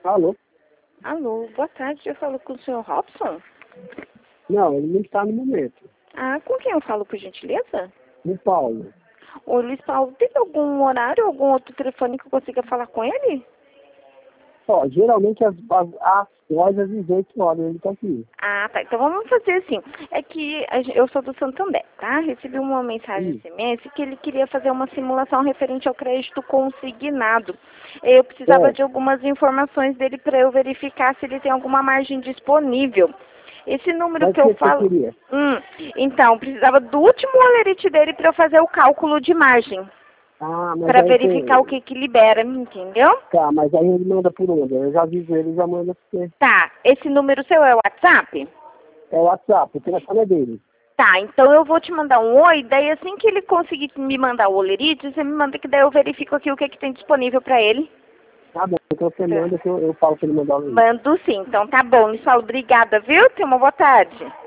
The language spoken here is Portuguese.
Alô? Alô, boa tarde, eu falo com o senhor Robson? Não, ele não está no momento. Ah, com quem eu falo, por gentileza? O Paulo. Ô, Luiz Paulo, tem algum horário, algum outro telefone que eu consiga falar com ele? Ó, geralmente às 18 horas ele está aqui. Ah, tá. Então vamos fazer assim. É que eu sou do Santander, tá? Recebi uma mensagem SMS que ele queria fazer uma simulação referente ao crédito consignado. Eu precisava de algumas informações dele para eu verificar se ele tem alguma margem disponível. Esse número Mas que eu o que você falo... queria? Então, precisava do último olerite dele para eu fazer o cálculo de margem. Ah, mas Para aí verificar o você... que libera, entendeu? Tá, mas aí ele manda por onde? Eu já aviso ele, já manda pra você. Tá. Esse número seu é o WhatsApp? É o WhatsApp, o telefone é dele. Tá, então eu vou te mandar um oi, daí assim que ele conseguir me mandar o olerite, você me manda que daí eu verifico aqui o que, que tem disponível pra ele. Tá bom, então você Tá. manda que eu falo pra ele mandar o link. Mando sim, então tá bom. Luiz Paulo, obrigada, viu? Tenha uma boa tarde.